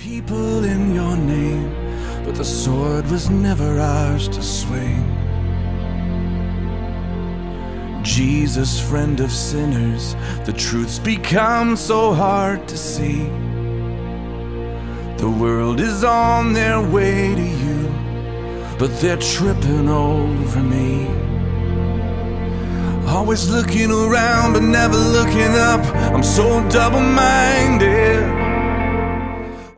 people in your name, but the sword was never ours to swing. Jesus, friend of sinners, the truth's become so hard to see. The world is on their way to you, but they're tripping over me. Always looking around but never looking up. I'm so double-minded.